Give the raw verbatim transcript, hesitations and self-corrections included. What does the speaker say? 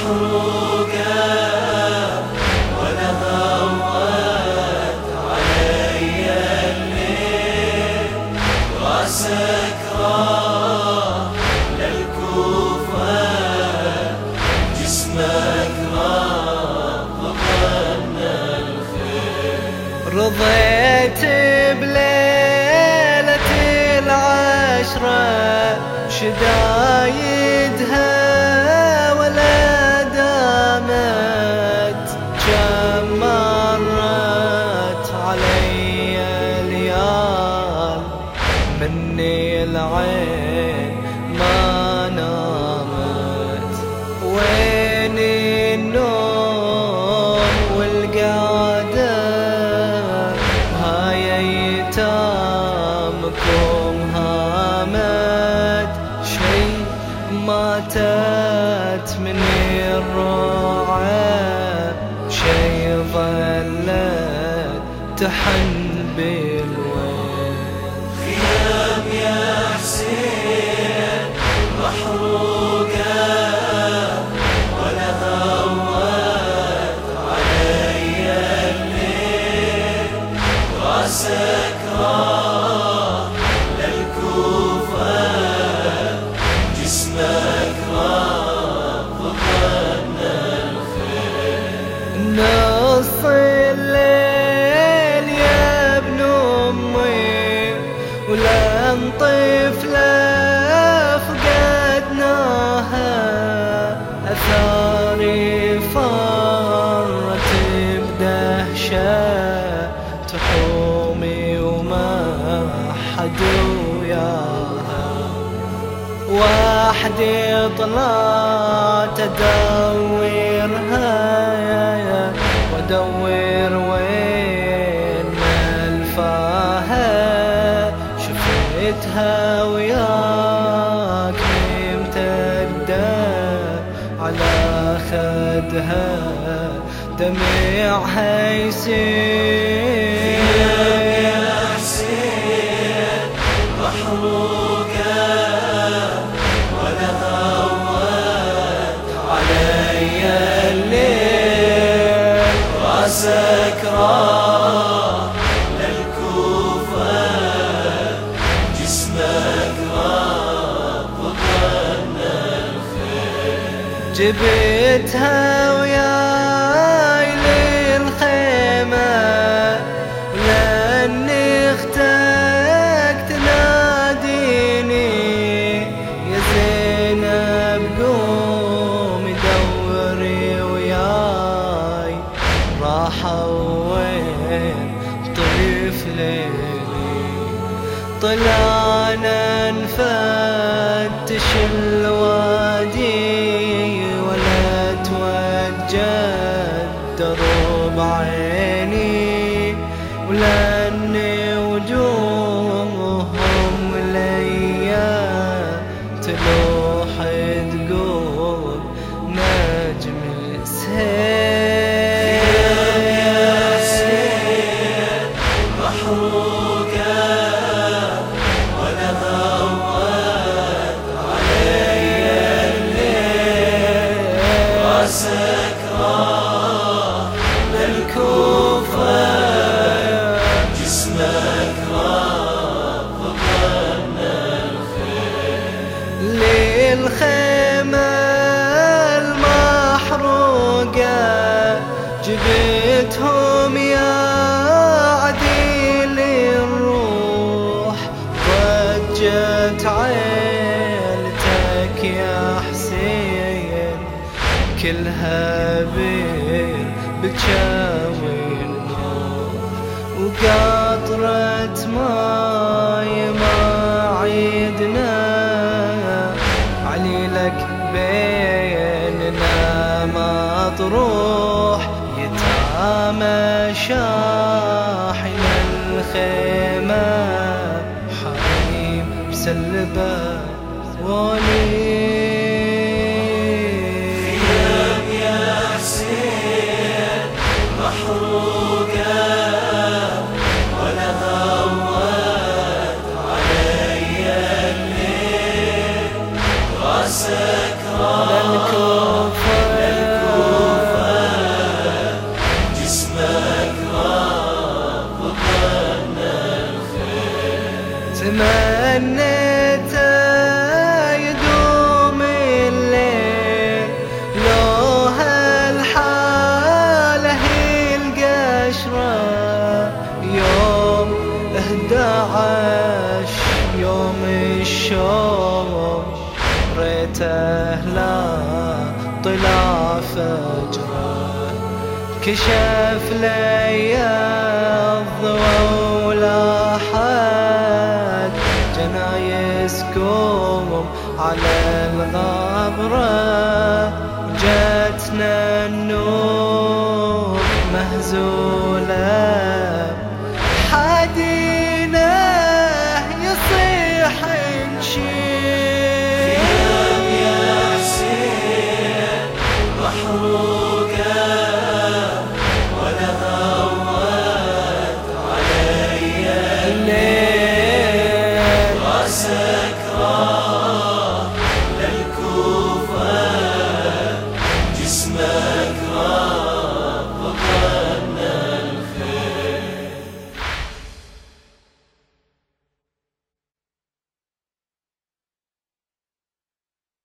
محروقة ولا هوت علي الليل، راسك راح للكوفة جسمك راح ظن الخير. رضيت بليلة العشرة شدايدها ولا دامت، كم مرت علي ليال مني العين ما نامت. وين النوم والقعدة هاي ايتامكم هامت، شي ماتت من الروعة، شي ظلت تحن بالوين. خيام يا حسين محروقة ولا هوت علي الليل، راسك راح للكوفة جسمك راح ظن الخير. نص الليل يا ابن امي ولن طفلة فقدناها، اثاري فرت بدهشة تحومي وما حد وياها. وحدي طلعت ادورها وادور وين ملفاها، شفتها وياك ممتدة على خدها دمعها يسيل. يا حسين محروقة ولا هوت علي الليل، راسك راح للكوفة جسمك راح ظن الخير. جبتها وياي للخيمة لأني اختك تناديني، يا زينب قومي دوري وياي راحة وين طفلي. طلعنا نفتش الوادي ولا توجد درب عيني، ولأني وجوههم ليا تلوح تقول نجم سهيل. يا حسين محروقة ولا هوت علي الليل، راسك راح للكوفة جسمك راح ظن الخير. للخيمة المحروقة جبتهم يا عديل الروح، ضجت عيلتك يا حسين كلها بير بتشاوي النور، وقطرة ماي ما عيدنا عليلك بيننا مطروح، يتامى شاحن الخيمة حريم سلبة ولي. خيام يا حسين محروقة ولا هوت علي الليل، راسك راح للكوفة ليته لا طلع فجره كشف لي الضوء ولاحت جنايسكم على الغبرة جتنا النور مهزوم